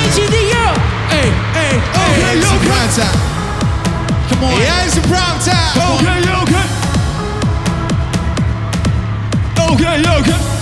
起的哟！哎哎哎 It's a prime time. Come on. Yeah, it's a prime time. Okay, okay. Okay, okay.